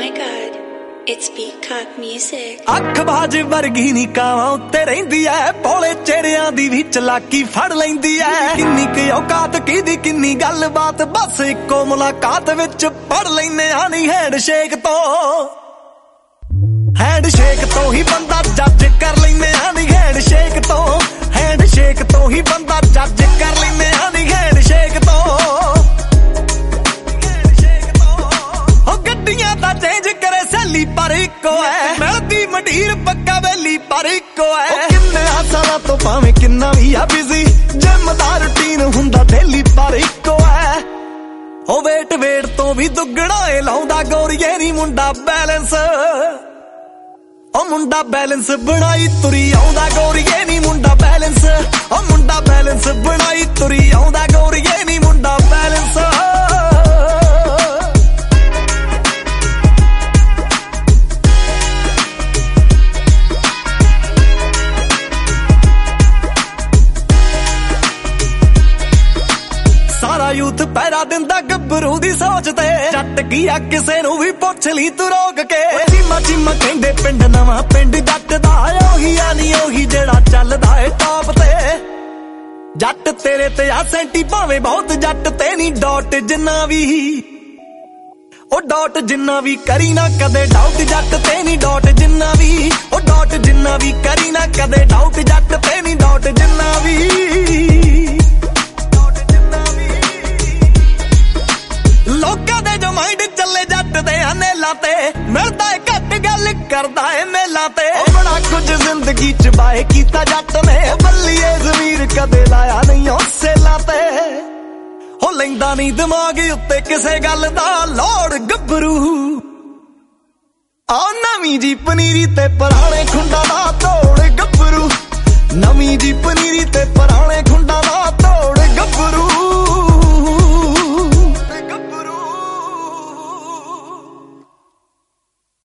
God, it's Peacock Music. ਅੱਖ ਬਾਜ ਵਰਗੀ ਨੀ ਕਾਵਾਂ ਉੱਤੇ ਰਹਿੰਦੀ ਐ, ਭੋਲੇ ਚਿਹਰਿਆਂ ਦੀ ਵੀ ਚਲਾਕੀ ਫੜ ਲੈਂਦੀ ਐ। ਕਿੰਨੀ ਕੁ ਔਕਾਤ ਕਿਹਦੀ ਕਿੰਨੀ ਗੱਲਬਾਤ, ਬਸ ਇੱਕੋ ਮੁਲਾਕਾਤ ਵਿੱਚ ਪੜ ਲੈਨੇ ਆ ਨੀ ਹੈਂਡਸ਼ੇਕ ਤੋਂ ਹੀ ਬੰਦਾ ਜੱਜ ਕਰ ਲੈਨੇ ਆ ਨੀ ਹੈਂਡਸ਼ੇਕ ਤੋਂ ਹੀ ਬੰਦਾ ਜੱਜ ਕਰ ਲੈਨੇ ਆ ਨੀ ਹੈਂਡਸ਼ੇਕ ਤੋਂ। ਹੋ ਗੱਡੀਆਂ ਦਾ ਚੇਂਜ ਕਰੇ ਸੈਲੀ ਪਰ ਇੱਕੋ ਐ, ਮਿਲਦੀ ਮੰਡੀਰ ਪੱਕਾ ਵੈਲੀ ਪਰ ਇੱਕੋ ਐ। ਕਿੰਨੇ ਸਾਲਾਂ ਤੋਂ ਭਾਵੇਂ ਕਿੰਨਾ ਵੀ ਆ ਬਿਜ਼ੀ, ਜਿਮ ਦਾ ਰੂਟੀਨ ਹੁੰਦਾ ਡੇਲੀ ਪਰ ਇੱਕੋ ਐ। ਹੋ ਵੇਟ ਤੋਂ ਵੀ ਦੁੱਗਣਾ ਏ ਲਾਉਂਦਾ ਗੋਰੀਏ ਨੀ ਮੁੰਡਾ ਬੈਲੈਂਸ, ਉਹ ਮੁੰਡਾ ਬੈਲੈਂਸ ਬਣਾਈ ਤੁਰੀ ਆਉਂਦਾ ਗੋਰੀਏ ਨੀ ਮੁੰਡਾ ਬੈਲੈਂਸ, ਉਹ ਮੁੰਡਾ ਬੈਲੈਂਸ ਬਣਾਈ ਤੁਰੀ ਆਉਂਦਾ ਗੋਰੀਏ ਨੀ ਮੁੰਡਾ ਬੈਲੈਂਸ। ਸਾਰਾ ਯੂਥ ਪਹਿਰਾ ਦਿੰਦਾ ਗੱਭਰੂ ਦੀ ਸੋਚ ਤੇ, ਜੱਟ ਕੀ ਆ ਕਿਸੇ ਨੂੰ ਵੀ ਪੁੱਛ ਲਈ ਤੂੰ ਰੋਕ ਕੇ। ਚੀਮਾ ਕਹਿੰਦੇ ਪਿੰਡ ਨਵਾਂ ਪਿੰਡ ਜੱਟ ਦਾ, ਉਹੀ ਆ ਨੀ ਉਹੀ ਜਿਹੜਾ ਚੱਲਦਾ ਏ ਟਾਪ ਤੇ। ਜੱਟ ਤੇਰੇ ਤੇ ਆ ਸੈਂਟੀ ਭਾਵੇਂ ਬਹੁਤ ਜੱਟ ਤੇ ਨੀ ਡਾਟ ਜਿੰਨਾ ਵੀ, ਉਹ ਡਾਟ ਜਿੰਨਾ ਵੀ ਕਰੀ ਨਾ ਕਦੇ ਡਾਊਟ ਜੱਟ ਤੇ ਨੀ ਡਾਟ ਜਿੰਨਾ ਵੀ, ਉਹ ਡਾਟ ਜਿੰਨਾ ਵੀ ਕਰੀ ਨਾ ਕਦੇ ਡਾਊਟ ਜੱਟ ਤੇ ਨੀ ਡਾਟ ਜਿੰਨਾ ਵੀ। ਲੋਕਾਂ ਦੇ ਜੋ ਮਾਈਂਡ ਚੱਲੇ ਜੱਟ ਦੇ ਅਨੇਲਾ ਤੇ, ਮਿਲਦਾ ਏ ਘੱਟ ਗੱਲ ਕਰਦਾ ਏ ਮੇਲਾ ਤੇ। ਬੜਾ ਕੁਝ ਜ਼ਿੰਦਗੀ ਚ ਬਾਏ ਕੀਤਾ ਜੱਟ ਨੇ, ਬੱਲੀਏ ਜ਼ਮੀਰ ਕਦੇ ਲਾਇਆ ਨਹੀਂ ਉਹ ਸੇਲਾ ਤੇ। ਹੋ ਲੈਂਦਾ ਨਹੀਂ ਦਿਮਾਗ ਉੱਤੇ ਕਿਸੇ ਗੱਲ ਦਾ ਲੋੜ ਗੱਭਰੂ, ਆ ਨਵੀਂ ਜੀ ਪਨੀਰੀ ਤੇ ਪੁਰਾਣੇ ਖੁੰਡਾ ਦਾ ਤੋੜ ਗੱਭਰੂ, ਨਵੀਂ ਜੀ ਪਨੀਰੀ ਤੇ ਪੁਰਾਣੇ ਖੁੰਡਾ